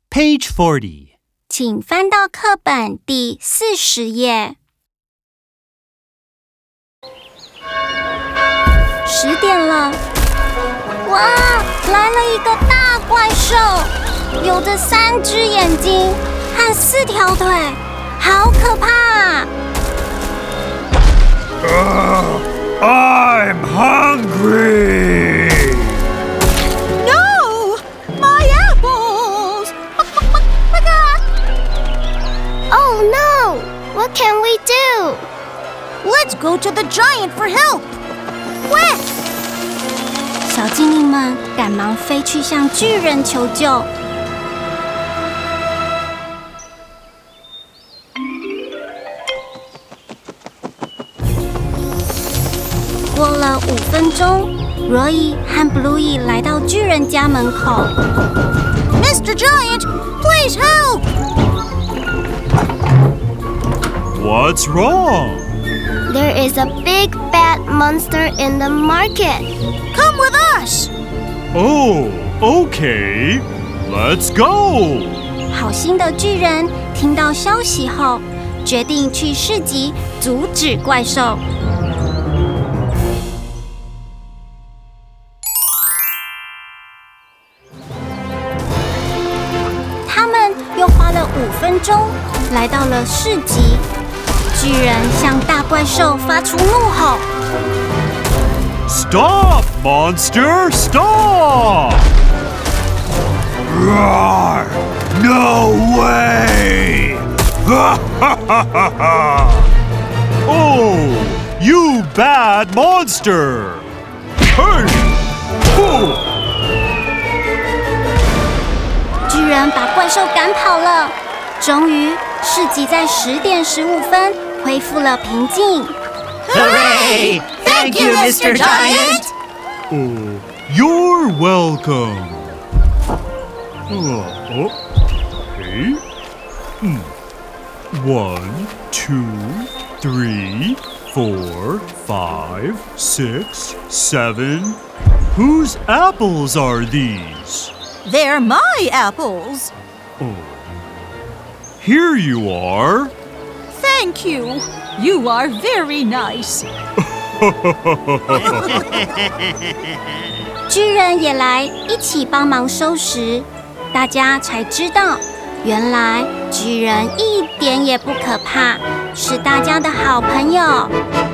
Page 40. 请翻到课本第40页。10点了，哇，来了一个大怪兽，有着3只眼睛和4条腿，好可怕 ！I'm hungry. No, my apples. Oh no! What can we do? Let's go to the giant for help. Quick! 小精灵们赶忙飞去向巨人求救。过了5分钟，罗伊和 Bluey 来到巨人家门口。 Mr. Giant, please help! What's wrong? There is a big bad monster in the market. Come with us! Oh, okay. Let's go. 好心的巨人听到消息后，决定去市集阻止怪兽。他们又花了5分钟来到了市集。巨人向大怪兽发出怒吼 Stop, monster! Stop! Roar! No way! Oh, you bad monster! Hey! Oh! 巨人把怪兽赶跑了。终于，市集在10点15分恢复了平静。 Hooray! Thank you, Mr. Giant! Oh, you're welcome. Okay. 1, 2, 3, 4, 5, 6, 7. Whose apples are these? They're my apples. Oh. Here you are. Thank you. You are very nice. 巨人也来一起帮忙收拾，大家才知道，原来巨人一点也不可怕，是大家的好朋友。